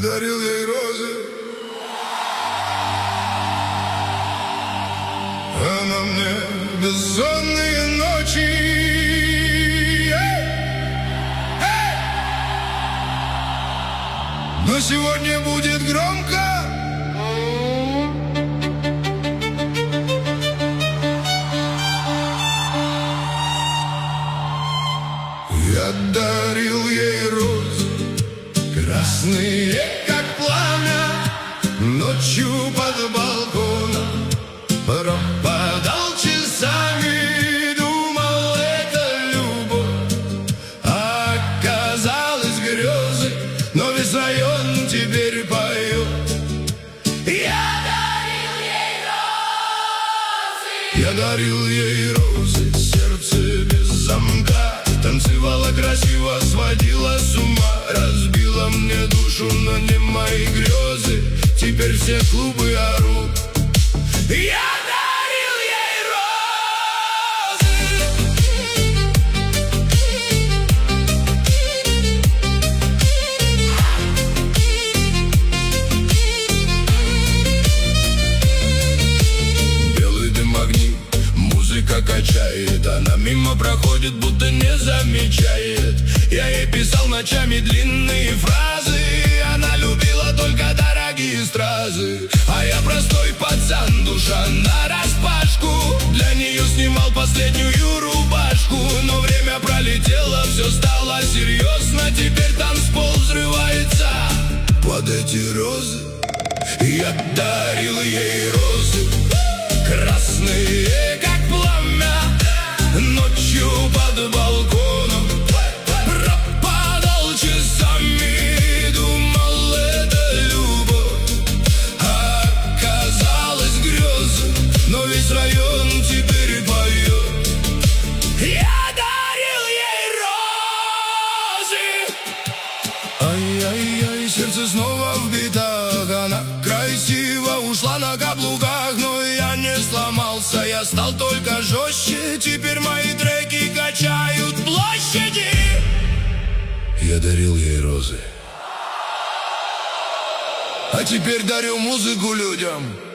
дарил ей розы, она мне бессонные ночи. Но сегодня будет громко. Я дарил ей розы, красные, как пламя, ночью под балконом. Пропадал часами, думал, это любовь, а оказалось грезы, но весь район теперь поет. Я дарил ей розы, сердце без замка. Танцевала красиво, сводила с ума, разбила мне душу, но не мои грезы. Теперь все клубы орут. Я дарил ей розы. Белый дым, огни, музыка качает, она мимо проходит, будто не замечает. Я ей писал ночами длинные фразы, она любила только дорогие стразы. А я простой пацан, душа нараспашку, для нее снимал последнюю рубашку. Но время пролетело, все стало серьезно, теперь танцпол взрывается под эти розы. Я дарил ей розы, красные, как пламя, ночью под балконом. Пропадал часами, думал, это любовь, а оказалось грезы, но весь район теперь поет. Я дарил ей розы. Ай-яй-яй, сердце снова в битах, она красиво ушла на каблуках, но я не сломался, я стал только жестче. Теперь мои треки качают площади. Я дарил ей розы, а теперь дарю музыку людям.